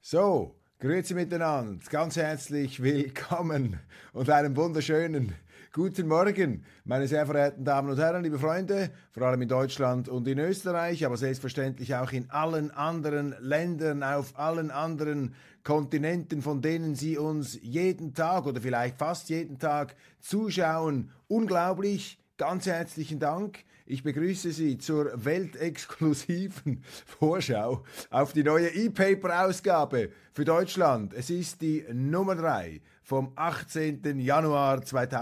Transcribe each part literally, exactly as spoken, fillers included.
So, grüezi miteinander, ganz herzlich willkommen und einen wunderschönen guten Morgen, meine sehr verehrten Damen und Herren, liebe Freunde, vor allem in Deutschland und in Österreich, aber selbstverständlich auch in allen anderen Ländern, auf allen anderen Kontinenten, von denen Sie uns jeden Tag oder vielleicht fast jeden Tag zuschauen. Unglaublich, ganz herzlichen Dank. Ich begrüße Sie zur weltexklusiven Vorschau auf die neue E-Paper-Ausgabe für Deutschland. Es ist die Nummer drei vom achtzehnten Januar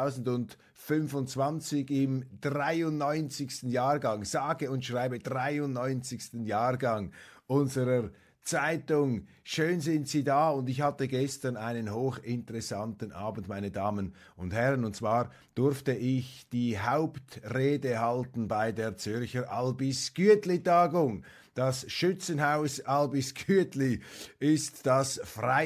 zweitausendfünfundzwanzig im dreiundneunzigsten Jahrgang, sage und schreibe dreiundneunzigsten Jahrgang unserer Zeitung. Schön sind Sie da und ich hatte gestern einen hochinteressanten Abend, meine Damen und Herren, und zwar durfte ich die Hauptrede halten bei der Zürcher Albis-Gütli-Tagung. Das Schützenhaus Albis-Gütli ist das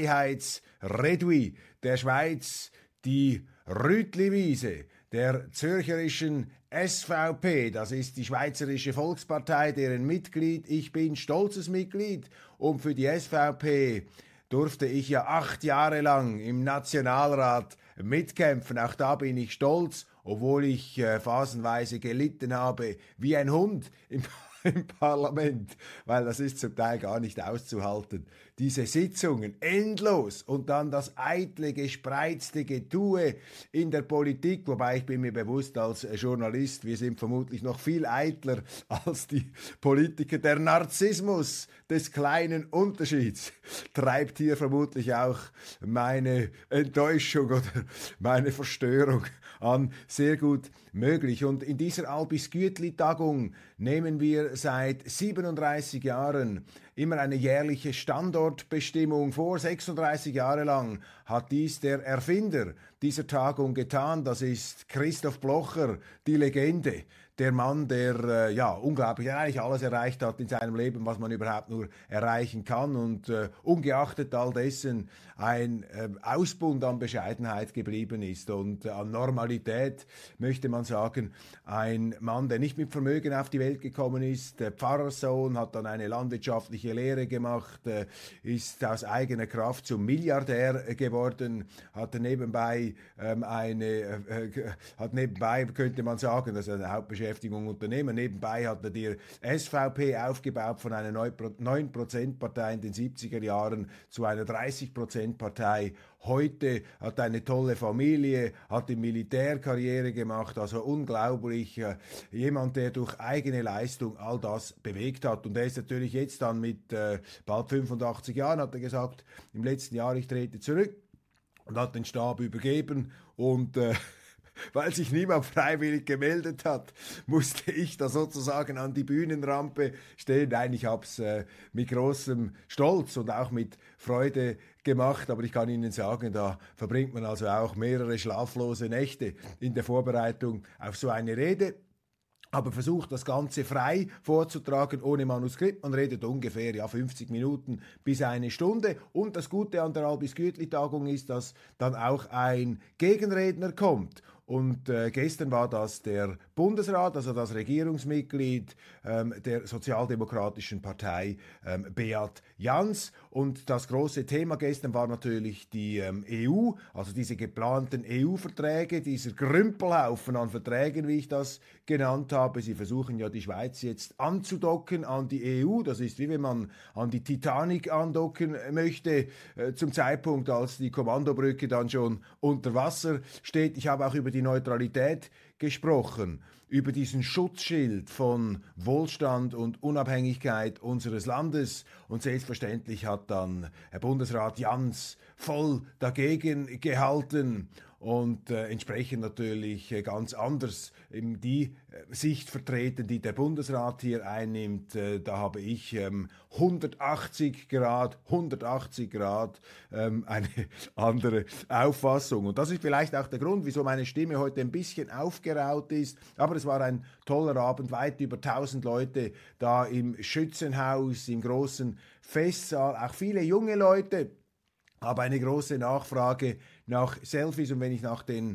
Freiheitsredui der Schweiz, die Rütliwiese der zürcherischen S V P, das ist die Schweizerische Volkspartei, deren Mitglied ich bin, stolzes Mitglied. Und für die S V P durfte ich ja acht Jahre lang im Nationalrat mitkämpfen. Auch da bin ich stolz, obwohl ich äh, phasenweise gelitten habe wie ein Hund im im Parlament, weil das ist zum Teil gar nicht auszuhalten. Diese Sitzungen, endlos, und dann das eitle, gespreizte Getue in der Politik, wobei ich bin mir bewusst als Journalist, wir sind vermutlich noch viel eitler als die Politiker. Der Narzissmus des kleinen Unterschieds treibt hier vermutlich auch meine Enttäuschung oder meine Verstörung an. Sehr gut möglich. Und in dieser Albis-Gütli-Tagung nehmen wir seit siebenunddreißig Jahren immer eine jährliche Standortbestimmung vor. sechsunddreißig Jahre lang hat dies der Erfinder dieser Tagung getan. Das ist Christoph Blocher, die Legende. Der Mann, der äh, ja unglaublich eigentlich alles erreicht hat in seinem Leben, was man überhaupt nur erreichen kann, und äh, ungeachtet all dessen ein äh, Ausbund an Bescheidenheit geblieben ist und äh, an Normalität, möchte man sagen. Ein Mann, der nicht mit Vermögen auf die Welt gekommen ist, der Pfarrerssohn, hat dann eine landwirtschaftliche Lehre gemacht, äh, ist aus eigener Kraft zum Milliardär geworden, hatte nebenbei ähm, eine, äh, hat nebenbei, könnte man sagen, das ist eine Hauptbeschäftigung, Unternehmen. Nebenbei hat er die S V P aufgebaut von einer neun Prozent Partei in den siebziger Jahren zu einer dreißig Prozent Partei. Heute hat eine tolle Familie, hat im Militär Karriere gemacht, also unglaublich. Äh, jemand, der durch eigene Leistung all das bewegt hat. Und er ist natürlich jetzt dann mit äh, bald fünfundachtzig Jahren, hat er gesagt, im letzten Jahr, ich trete zurück, und hat den Stab übergeben und äh, weil sich niemand freiwillig gemeldet hat, musste ich da sozusagen an die Bühnenrampe stehen. Nein, ich habe es äh, mit großem Stolz und auch mit Freude gemacht, aber ich kann Ihnen sagen, da verbringt man also auch mehrere schlaflose Nächte in der Vorbereitung auf so eine Rede. Aber versucht das Ganze frei vorzutragen, ohne Manuskript. Man redet ungefähr ja, fünfzig Minuten bis eine Stunde. Und das Gute an der Albis-Gütli-Tagung ist, dass dann auch ein Gegenredner kommt. Und äh, gestern war das der Bundesrat, also das Regierungsmitglied ähm, der Sozialdemokratischen Partei, ähm, Beat Jans. Und das große Thema gestern war natürlich die ähm, E U, also diese geplanten E U-Verträge, dieser Grümpelhaufen an Verträgen, wie ich das genannt habe. Sie versuchen ja die Schweiz jetzt anzudocken an die E U. Das ist wie wenn man an die Titanic andocken möchte, äh, zum Zeitpunkt, als die Kommandobrücke dann schon unter Wasser steht. Ich habe auch über die Neutralität gesprochen, über diesen Schutzschild von Wohlstand und Unabhängigkeit unseres Landes, und selbstverständlich hat dann Herr Bundesrat Jans voll dagegen gehalten und äh, entsprechend natürlich äh, ganz anders eben die äh, Sicht vertreten, die der Bundesrat hier einnimmt. Äh, da habe ich ähm, hundertachtzig Grad, hundertachtzig Grad ähm, eine andere Auffassung. Und das ist vielleicht auch der Grund, wieso meine Stimme heute ein bisschen aufgeraut ist. Aber es war ein toller Abend, weit über tausend Leute da im Schützenhaus, im großen Festsaal, auch viele junge Leute. Habe eine große Nachfrage nach Selfies, und wenn ich nach den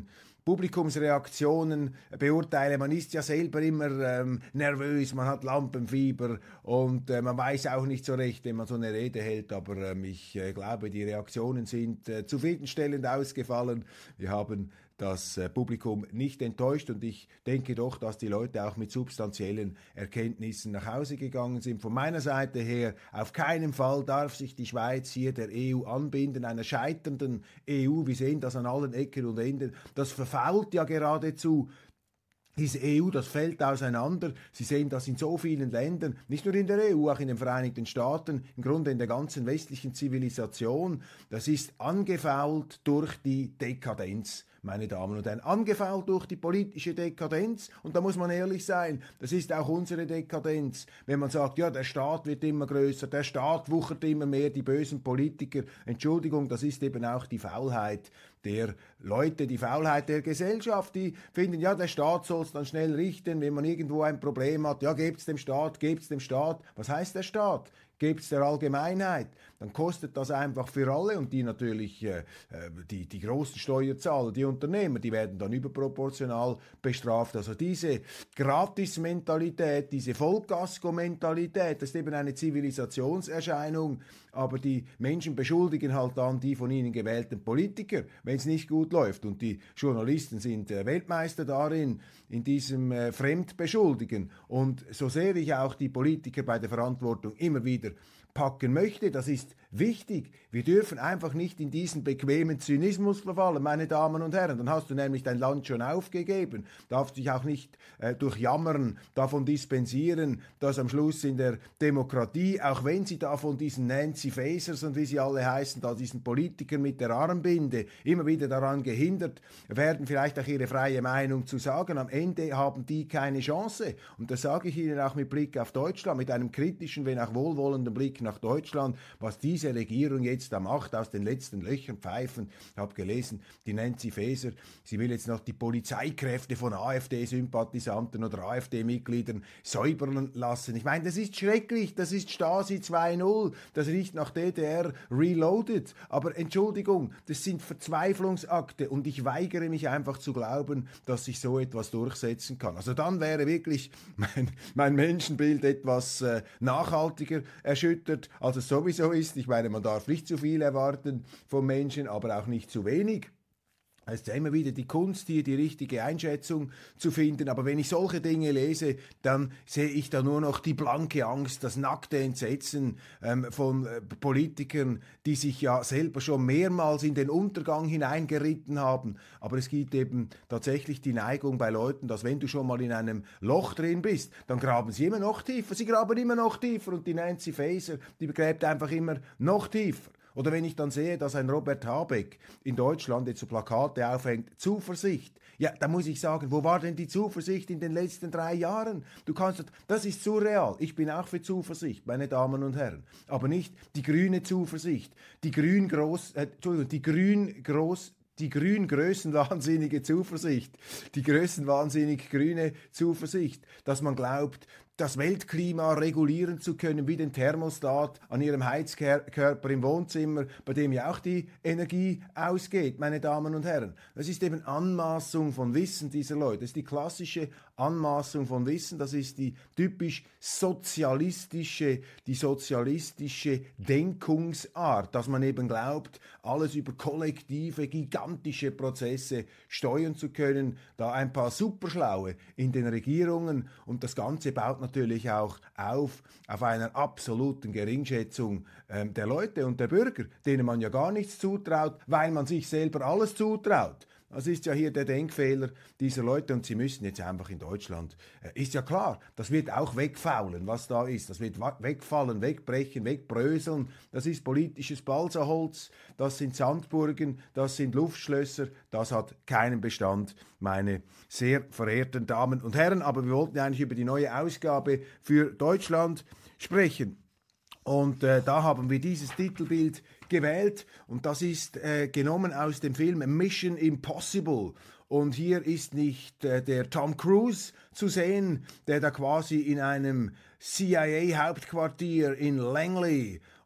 Publikumsreaktionen beurteile. Man ist ja selber immer ähm, nervös, man hat Lampenfieber und äh, man weiß auch nicht so recht, wenn man so eine Rede hält, aber ähm, ich äh, glaube, die Reaktionen sind äh, zufriedenstellend ausgefallen. Wir haben das äh, Publikum nicht enttäuscht und ich denke doch, dass die Leute auch mit substanziellen Erkenntnissen nach Hause gegangen sind. Von meiner Seite her, auf keinen Fall darf sich die Schweiz hier der E U anbinden, einer scheiternden E U. Wir sehen das an allen Ecken und Enden. Das verfault ja geradezu. Diese E U, das fällt auseinander. Sie sehen das in so vielen Ländern, nicht nur in der E U, auch in den Vereinigten Staaten, im Grunde in der ganzen westlichen Zivilisation. Das ist angefault durch die Dekadenz, meine Damen und Herren, angefault durch die politische Dekadenz. Und da muss man ehrlich sein, das ist auch unsere Dekadenz. Wenn man sagt, ja, der Staat wird immer größer, der Staat wuchert immer mehr, die bösen Politiker. Entschuldigung, das ist eben auch die Faulheit der Leute, die Faulheit der Gesellschaft, die finden, ja, der Staat soll es dann schnell richten, wenn man irgendwo ein Problem hat, ja, gebt's dem Staat, gebt's dem Staat. Was heißt der Staat? Gebt's der Allgemeinheit, dann kostet das einfach für alle und die natürlich, äh, die, die großen Steuerzahler, die Unternehmer, die werden dann überproportional bestraft. Also diese Gratis-Mentalität, diese Vollgasko-Mentalität, das ist eben eine Zivilisationserscheinung, aber die Menschen beschuldigen halt dann die von ihnen gewählten Politiker, wenn es nicht gut läuft. Und die Journalisten sind äh, Weltmeister darin, in diesem äh, Fremdbeschuldigen. Und so sehr ich auch die Politiker bei der Verantwortung immer wieder packen möchte, das ist wichtig. Wir dürfen einfach nicht in diesen bequemen Zynismus verfallen, meine Damen und Herren. Dann hast du nämlich dein Land schon aufgegeben, darfst dich auch nicht äh, durch Jammern davon dispensieren, dass am Schluss in der Demokratie, auch wenn sie da von diesen Nancy Facers und wie sie alle heißen, da diesen Politikern mit der Armbinde immer wieder daran gehindert werden, vielleicht auch ihre freie Meinung zu sagen, am Ende haben die keine Chance. Und das sage ich Ihnen auch mit Blick auf Deutschland, mit einem kritischen, wenn auch wohlwollenden Blick nach Deutschland, was diese Regierung jetzt da macht, aus den letzten Löchern pfeifen. Ich habe gelesen, die Nancy Faeser, sie will jetzt noch die Polizeikräfte von AfD-Sympathisanten oder AfD-Mitgliedern säubern lassen. Ich meine, das ist schrecklich, das ist Stasi zwei Punkt null, das riecht nach D D R Reloaded. Aber Entschuldigung, das sind Verzweiflungsakte und ich weigere mich einfach zu glauben, dass sich so etwas durchsetzen kann. Also dann wäre wirklich mein, mein Menschenbild etwas äh, nachhaltiger erschüttert, als es sowieso ist. Ich meine, man darf nicht zu viel erwarten vom Menschen, aber auch nicht zu wenig. Es ist ja immer wieder die Kunst, hier die richtige Einschätzung zu finden. Aber wenn ich solche Dinge lese, dann sehe ich da nur noch die blanke Angst, das nackte Entsetzen ähm, von äh, Politikern, die sich ja selber schon mehrmals in den Untergang hineingeritten haben. Aber es gibt eben tatsächlich die Neigung bei Leuten, dass wenn du schon mal in einem Loch drin bist, dann graben sie immer noch tiefer. Sie graben immer noch tiefer und die Nancy Faeser, die gräbt einfach immer noch tiefer. Oder wenn ich dann sehe, dass ein Robert Habeck in Deutschland jetzt so Plakate aufhängt, Zuversicht. Ja, da muss ich sagen, wo war denn die Zuversicht in den letzten drei Jahren? Du kannst, das ist surreal. Ich bin auch für Zuversicht, meine Damen und Herren. Aber nicht die grüne Zuversicht, die grün groß, äh, Entschuldigung, die grün groß, die grün-größenwahnsinnige Zuversicht, die größenwahnsinnig grüne Zuversicht, dass man glaubt, das Weltklima regulieren zu können wie den Thermostat an ihrem Heizkörper im Wohnzimmer, bei dem ja auch die Energie ausgeht, meine Damen und Herren. Das ist eben Anmaßung von Wissen dieser Leute. Das ist die klassische Anmaßung von Wissen. Das ist die typisch sozialistische, die sozialistische Denkungsart, dass man eben glaubt, alles über kollektive, gigantische Prozesse steuern zu können, da ein paar Superschlaue in den Regierungen und das Ganze baut natürlich auch auf, auf einer absoluten Geringschätzung ähm, der Leute und der Bürger, denen man ja gar nichts zutraut, weil man sich selber alles zutraut. Das ist ja hier der Denkfehler dieser Leute und sie müssen jetzt einfach in Deutschland, äh, ist ja klar, das wird auch wegfaulen, was da ist. Das wird wegfallen, wegbrechen, wegbröseln. Das ist politisches Balsaholz, das sind Sandburgen, das sind Luftschlösser, das hat keinen Bestand, meine sehr verehrten Damen und Herren. Aber wir wollten eigentlich über die neue Ausgabe für Deutschland sprechen. Und äh, da haben wir dieses Titelbild gewählt und das ist äh, genommen aus dem Film Mission Impossible. Und hier ist nicht äh, der Tom Cruise zu sehen, der da quasi in einem C I A-Hauptquartier in Langley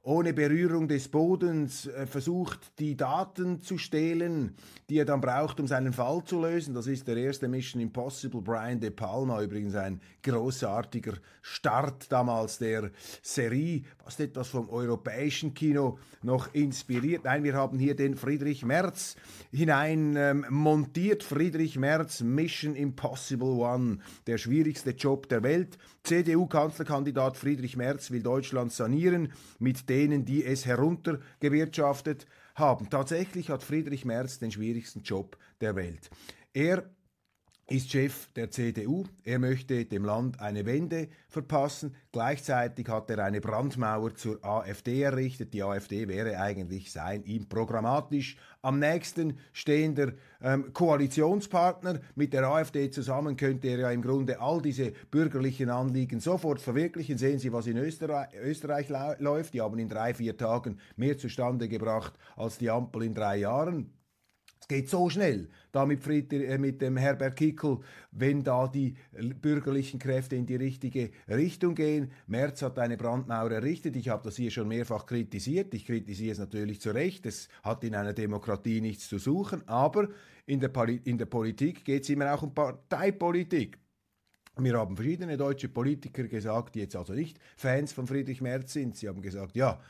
ohne Berührung des Bodens äh, versucht, die Daten zu stehlen, die er dann braucht, um seinen Fall zu lösen. Das ist der erste Mission Impossible. Brian De Palma, übrigens ein großartiger Start damals der Serie, fast etwas vom europäischen Kino noch inspiriert. Nein, wir haben hier den Friedrich Merz hinein ähm, montiert. Friedrich Merz, Mission Impossible One, der schwierigste Job der Welt. C D U-Kanzlerkandidat Friedrich Merz will Deutschland sanieren mit denen, die es heruntergewirtschaftet haben. Tatsächlich hat Friedrich Merz den schwierigsten Job der Welt. Er ist Chef der C D U. Er möchte dem Land eine Wende verpassen. Gleichzeitig hat er eine Brandmauer zur AfD errichtet. Die AfD wäre eigentlich sein ihm programmatisch am nächsten stehender ähm, Koalitionspartner. Mit der AfD zusammen könnte er ja im Grunde all diese bürgerlichen Anliegen sofort verwirklichen. Sehen Sie, was in Österreich, Österreich läuft. Die haben in drei, vier Tagen mehr zustande gebracht als die Ampel in drei Jahren. Es geht so schnell, da mit, Friedrich, äh, mit dem Herbert Kickl, wenn da die bürgerlichen Kräfte in die richtige Richtung gehen. Merz hat eine Brandmauer errichtet. Ich habe das hier schon mehrfach kritisiert. Ich kritisiere es natürlich zu Recht. Es hat in einer Demokratie nichts zu suchen. Aber in der, Poli- in der Politik geht es immer auch um Parteipolitik. Mir haben verschiedene deutsche Politiker gesagt, die jetzt also nicht Fans von Friedrich Merz sind. Sie haben gesagt, ja,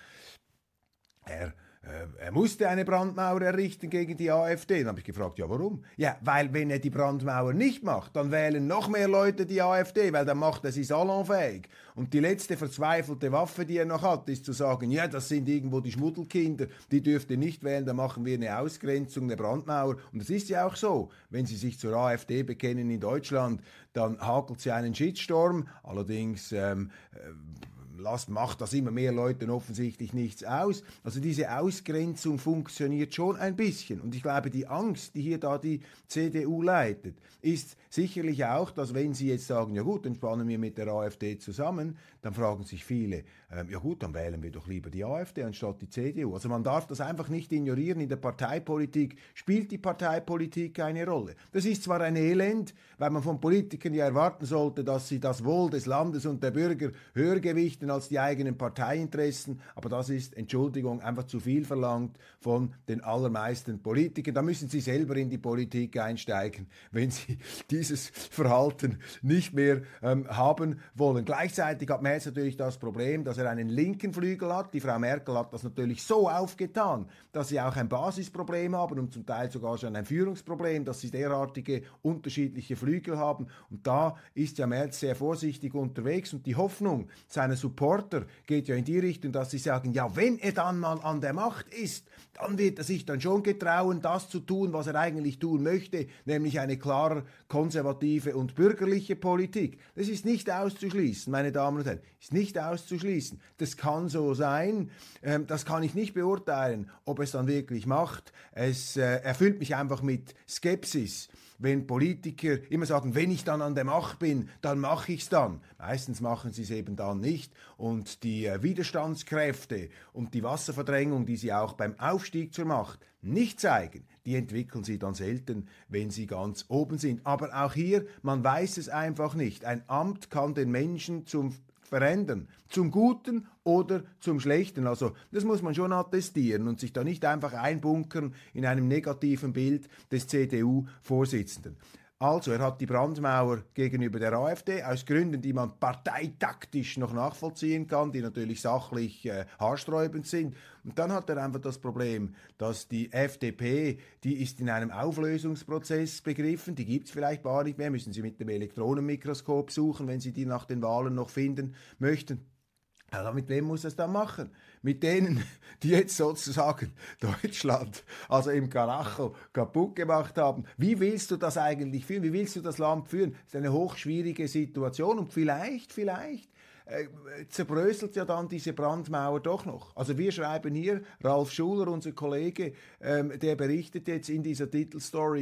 er... Er musste eine Brandmauer errichten gegen die AfD. Dann habe ich gefragt, ja warum? Ja, weil wenn er die Brandmauer nicht macht, dann wählen noch mehr Leute die AfD, weil dann macht er sie salonfähig. Und die letzte verzweifelte Waffe, die er noch hat, ist zu sagen, ja, das sind irgendwo die Schmuddelkinder, die dürft ihr nicht wählen, dann machen wir eine Ausgrenzung, eine Brandmauer. Und das ist ja auch so. Wenn sie sich zur AfD bekennen in Deutschland, dann hakelt sie einen Shitstorm. Allerdings... Ähm, äh, Lasst, macht das immer mehr Leuten offensichtlich nichts aus. Also diese Ausgrenzung funktioniert schon ein bisschen. Und ich glaube, die Angst, die hier da die C D U leitet, ist sicherlich auch, dass wenn sie jetzt sagen, ja gut, dann spannen wir mit der AfD zusammen, dann fragen sich viele, ähm, ja gut, dann wählen wir doch lieber die AfD anstatt die C D U. Also man darf das einfach nicht ignorieren. In der Parteipolitik spielt die Parteipolitik keine Rolle. Das ist zwar ein Elend, weil man von Politikern ja erwarten sollte, dass sie das Wohl des Landes und der Bürger höher gewichten als die eigenen Parteiinteressen, aber das ist, Entschuldigung, einfach zu viel verlangt von den allermeisten Politikern. Da müssen sie selber in die Politik einsteigen, wenn sie dieses Verhalten nicht mehr ähm, haben wollen. Gleichzeitig hat Merz natürlich das Problem, dass er einen linken Flügel hat. Die Frau Merkel hat das natürlich so aufgetan, dass sie auch ein Basisproblem haben und zum Teil sogar schon ein Führungsproblem, dass sie derartige unterschiedliche Flügel haben. Und da ist ja Merz sehr vorsichtig unterwegs und die Hoffnung seiner Supporter geht ja in die Richtung, dass sie sagen, ja, wenn er dann mal an der Macht ist, dann wird er sich dann schon getrauen, das zu tun, was er eigentlich tun möchte, nämlich eine klar konservative und bürgerliche Politik. Das ist nicht auszuschließen, meine Damen und Herren, ist nicht auszuschließen. Das kann so sein, ähm, das kann ich nicht beurteilen, ob es dann wirklich macht. Es äh, erfüllt mich einfach mit Skepsis, wenn Politiker immer sagen, wenn ich dann an der Macht bin, dann mache ich es dann. Meistens machen sie es eben dann nicht. Und die äh, Widerstandskräfte und die Wasserverdrängung, die sie auch beim Aufstieg zur Macht nicht zeigen, die entwickeln sie dann selten, wenn sie ganz oben sind. Aber auch hier, man weiß es einfach nicht. Ein Amt kann den Menschen zum verändern, zum Guten oder zum Schlechten. Also das muss man schon attestieren und sich da nicht einfach einbunkern in einem negativen Bild des C D U-Vorsitzenden. Also, er hat die Brandmauer gegenüber der AfD aus Gründen, die man parteitaktisch noch nachvollziehen kann, die natürlich sachlich äh, haarsträubend sind. Und dann hat er einfach das Problem, dass die F D P, die ist in einem Auflösungsprozess begriffen, die gibt es vielleicht gar nicht mehr, müssen Sie mit dem Elektronenmikroskop suchen, wenn Sie die nach den Wahlen noch finden möchten. Also mit wem muss er es dann machen? Mit denen, die jetzt sozusagen Deutschland, also im Karacho, kaputt gemacht haben. Wie willst du das eigentlich führen? Wie willst du das Land führen? Das ist eine hochschwierige Situation und vielleicht, vielleicht äh, zerbröselt ja dann diese Brandmauer doch noch. Also wir schreiben hier, Ralf Schuler, unser Kollege, ähm, der berichtet jetzt in dieser Titelstory,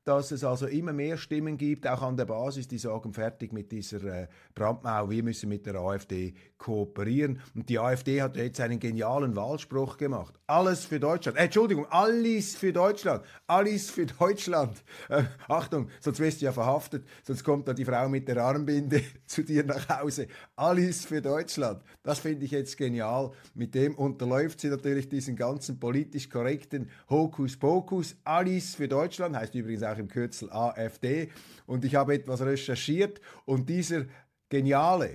dass es also immer mehr Stimmen gibt, auch an der Basis, die sagen, fertig mit dieser äh, Brandmauer, wir müssen mit der AfD kooperieren. Und die AfD hat jetzt einen genialen Wahlspruch gemacht. Alles für Deutschland. Äh, Entschuldigung, alles für Deutschland. Alles für Deutschland. Äh, Achtung, sonst wirst du ja verhaftet, sonst kommt da die Frau mit der Armbinde zu dir nach Hause. Alles für Deutschland. Das finde ich jetzt genial. Mit dem unterläuft sie natürlich diesen ganzen politisch korrekten Hokuspokus. Alles für Deutschland, heißt übrigens auch im Kürzel AfD. Und ich habe etwas recherchiert und dieser geniale,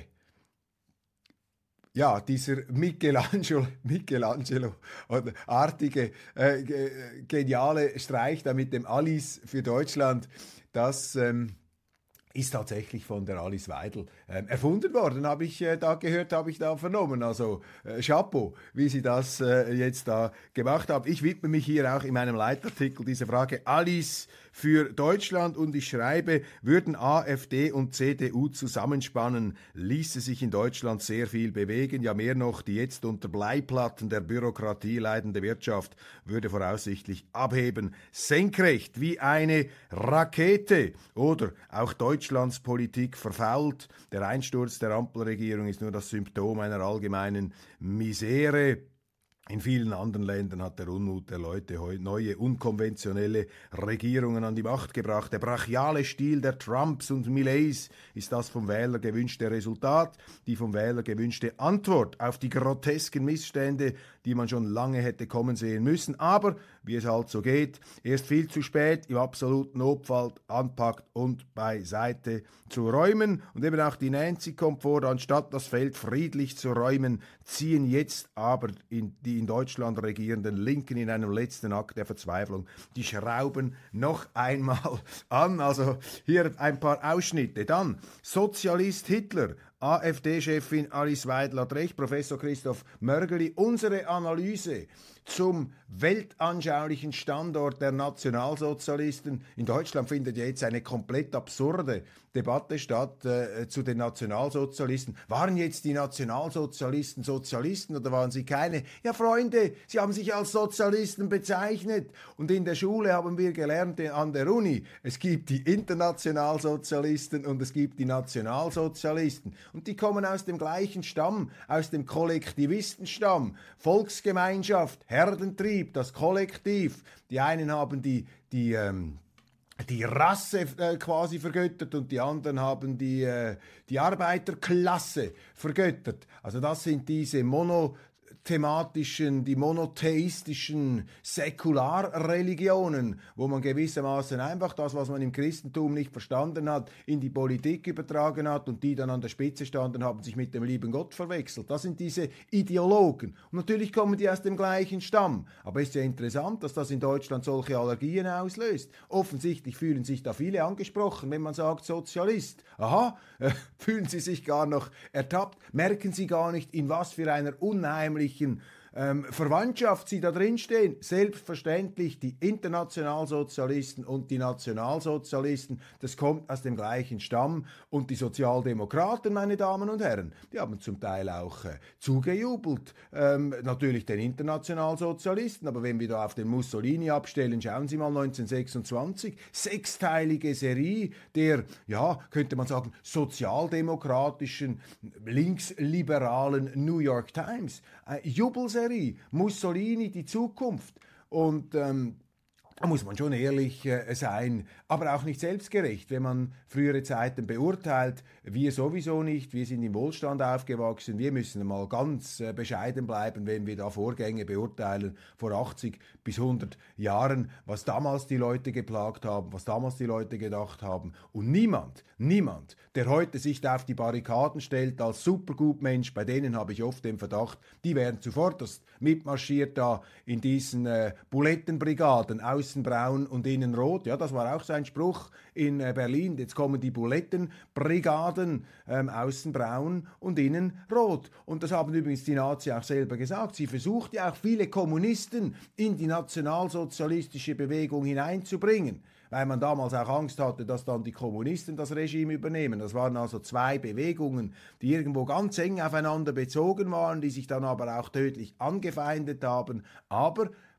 ja, dieser Michelangelo, Michelangelo oder artige, äh, geniale Streich da mit dem Alice für Deutschland, das ähm, ist tatsächlich von der Alice Weidel äh, erfunden worden, habe ich äh, da gehört, habe ich da vernommen. Also äh, Chapeau, wie Sie das äh, jetzt da gemacht haben. Ich widme mich hier auch in meinem Leitartikel dieser Frage Alice für Deutschland und ich schreibe, würden AfD und C D U zusammenspannen, ließe sich in Deutschland sehr viel bewegen. Ja, mehr noch, die jetzt unter Bleiplatten der Bürokratie leidende Wirtschaft würde voraussichtlich abheben. Senkrecht wie eine Rakete. Oder auch Deutschlands Politik verfault. Der Einsturz der Ampelregierung ist nur das Symptom einer allgemeinen Misere. In vielen anderen Ländern hat der Unmut der Leute neue, unkonventionelle Regierungen an die Macht gebracht. Der brachiale Stil der Trumps und Millets ist das vom Wähler gewünschte Resultat, die vom Wähler gewünschte Antwort auf die grotesken Missstände, die man schon lange hätte kommen sehen müssen. Aber, wie es halt so geht, erst viel zu spät im absoluten Notfall anpackt und beiseite zu räumen. Und eben auch die Nancy kommt vor, anstatt das Feld friedlich zu räumen, ziehen jetzt aber in die in Deutschland regierenden Linken in einem letzten Akt der Verzweiflung die Schrauben noch einmal an. Also hier ein paar Ausschnitte. Dann Sozialist Hitler. AfD-Chefin Alice Weidel hat recht, Professor Christoph Mörgeli. Unsere Analyse zum weltanschaulichen Standort der Nationalsozialisten. In Deutschland findet ja jetzt eine komplett absurde Debatte statt äh, zu den Nationalsozialisten. Waren jetzt die Nationalsozialisten Sozialisten oder waren sie keine? Ja, Freunde, sie haben sich als Sozialisten bezeichnet. Und in der Schule haben wir gelernt, an der Uni, es gibt die Internationalsozialisten und es gibt die Nationalsozialisten. Und die kommen aus dem gleichen Stamm, aus dem Kollektivistenstamm. Volksgemeinschaft, Herdentrieb, das Kollektiv. Die einen haben die, die, ähm, die Rasse äh, quasi vergöttert und die anderen haben die, äh, die Arbeiterklasse vergöttert. Also das sind diese Mono thematischen, die monotheistischen Säkularreligionen, wo man gewissermaßen einfach das, was man im Christentum nicht verstanden hat, in die Politik übertragen hat und die dann an der Spitze standen, haben sich mit dem lieben Gott verwechselt. Das sind diese Ideologen. Und natürlich kommen die aus dem gleichen Stamm. Aber es ist ja interessant, dass das in Deutschland solche Allergien auslöst. Offensichtlich fühlen sich da viele angesprochen, wenn man sagt Sozialist. Aha, äh, fühlen sie sich gar noch ertappt, merken sie gar nicht, in was für einer unheimlichen Ähm, Verwandtschaft sie da drin stehen. Selbstverständlich die Internationalsozialisten und die Nationalsozialisten, das kommt aus dem gleichen Stamm. Und die Sozialdemokraten, meine Damen und Herren, die haben zum Teil auch äh, zugejubelt. Ähm, natürlich den Internationalsozialisten, aber wenn wir da auf den Mussolini abstellen, schauen Sie mal neunzehnhundertsechsundzwanzig, sechsteilige Serie der, ja, könnte man sagen, sozialdemokratischen, linksliberalen New York Times. Äh, Jubelserie. Mussolini, die Zukunft. Und ähm, da muss man schon ehrlich äh, sein, aber auch nicht selbstgerecht, wenn man frühere Zeiten beurteilt. Wir sowieso nicht, wir sind im Wohlstand aufgewachsen, wir müssen mal ganz äh, bescheiden bleiben, wenn wir da Vorgänge beurteilen vor achtzig bis hundert Jahren, was damals die Leute geplagt haben, was damals die Leute gedacht haben. Und niemand, niemand, der heute sich da auf die Barrikaden stellt als Supergutmensch, bei denen habe ich oft den Verdacht, die wären zuvorderst mitmarschiert da in diesen äh, Bulettenbrigaden, außen braun und innen rot. Ja, das war auch sein Spruch in äh, Berlin. Jetzt kommen die Bulettenbrigaden, ähm, außen braun und innen rot. Und das haben übrigens die Nazis auch selber gesagt. Sie versucht ja auch viele Kommunisten in die nationalsozialistische Bewegung hineinzubringen, weil man damals auch Angst hatte, dass dann die Kommunisten das Regime übernehmen. Das waren also zwei Bewegungen, die irgendwo ganz eng aufeinander bezogen waren, die sich dann aber auch tödlich angefeindet haben. Aber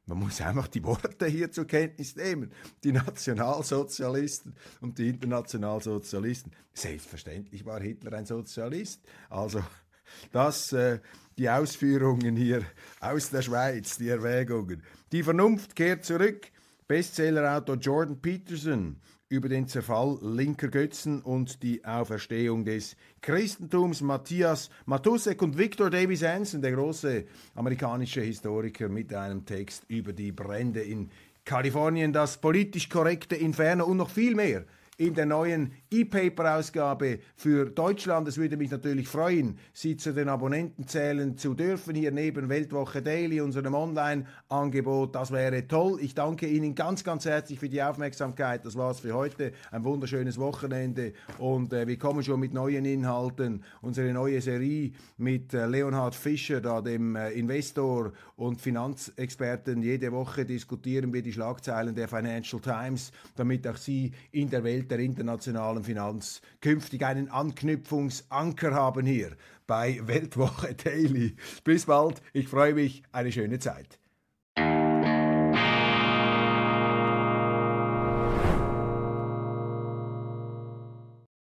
Man muss einfach die Worte hier zur Kenntnis nehmen. Die Nationalsozialisten und die Internationalsozialisten. Selbstverständlich war Hitler ein Sozialist. Also das, äh, die Ausführungen hier aus der Schweiz, die Erwägungen. Die Vernunft kehrt zurück. Bestsellerautor Jordan Peterson über den Zerfall linker Götzen und die Auferstehung des Christentums. Matthias Matussek und Victor Davis Hanson, der große amerikanische Historiker, mit einem Text über die Brände in Kalifornien, das politisch korrekte Inferno und noch viel mehr in der neuen E-Paper-Ausgabe für Deutschland. Es würde mich natürlich freuen, Sie zu den Abonnenten zählen zu dürfen, hier neben Weltwoche Daily, unserem Online-Angebot. Das wäre toll. Ich danke Ihnen ganz, ganz herzlich für die Aufmerksamkeit. Das war's für heute. Ein wunderschönes Wochenende und äh, wir kommen schon mit neuen Inhalten. Unsere neue Serie mit äh, Leonhard Fischer, da dem äh, Investor und Finanzexperten. Jede Woche diskutieren wir die Schlagzeilen der Financial Times, damit auch Sie in der Welt der internationalen Finanz künftig einen Anknüpfungsanker haben hier bei Weltwoche Daily. Bis bald, ich freue mich, eine schöne Zeit.